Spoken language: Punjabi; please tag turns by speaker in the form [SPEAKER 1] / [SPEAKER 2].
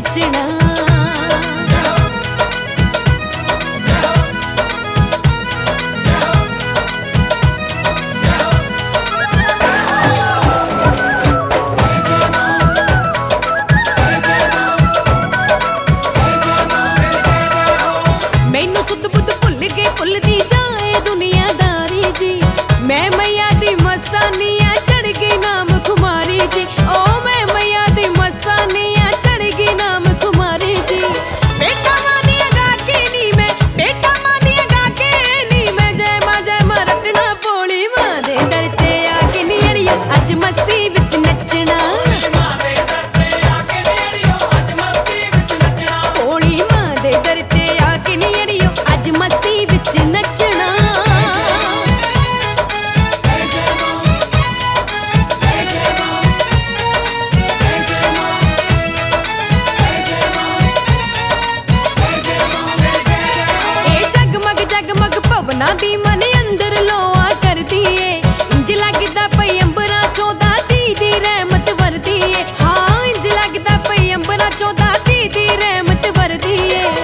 [SPEAKER 1] ਨੱਚਣਾ। ਮੈਨੂੰ ਸੁੱਧ ਬੁੱਧ ਭੁੱਲ ਕੇ ਭੁੱਲਦੀ ਜਾਏ ਦੁਨੀਆਦਾਰੀ ਜੀ। ਮੈਂ ਮਈਆ ਦੀ ਮਸਤਾਨੀ ਆ ਚੜ ਗਈ ਨਾਮ ਖੁਮਾਰੀ ਜੀ। ਓ ਮੈਂ ਮਈਆ ਦੀ ਮਸਤਾਨੀ ਆ ਚੜ ਗਈ ਨਾਮ ਖੁਮਾਰੀ ਜੀ। ਬੇਟਾ ਮਾਂ ਦੀਆਂ ਗਾ ਕੇ ਨੀ ਮੈਂ, ਬੇਟਾ ਮਾਂ ਦੀਆਂ ਗਾ ਕੇ ਨੀ ਮੈਂ ਜੈ ਮਾਂ ਰੱਟਣਾ ਭੋਲੀ ਮਾਂ ਦੇ ਦਰ ਤੇ ਆ ਕੇ ਨੀ ਅੜੀਓ ਅੱਜ ਮਸਤੀ ਵਿੱਚ ਨੱਚਣਾ। ਭੋਲੀ ਮਾਂ ਦੇ ਦਰ ਤੇ ਆ ਕੇ ਨੀ ਅੜੀਓ ਅੱਜ ਮਸਤੀ ਵਿੱਚ ਨੱਚਣਾ। ਜਗਮਗ ਭਵਨਾਂ ਦੀ ਮਨ ਅੰਦਰ ਲੋਆ ਕਰਦੀ ਏ। ਇੰਜ ਲੱਗਦਾ ਪਈ ਅੰਬਰਾਂ ਚੋਂ ਦਾਤੀ ਦੀ ਰਹਿਮਤ ਵਰਦੀ ਏ। ਹਾਂ ਇੰਜ ਲੱਗਦਾ ਪਈ ਅੰਬਰਾਂ ਚੋਂ ਦਾਤੀ ਦੀ ਰਹਿਮਤ ਵਰਦੀ ਏ।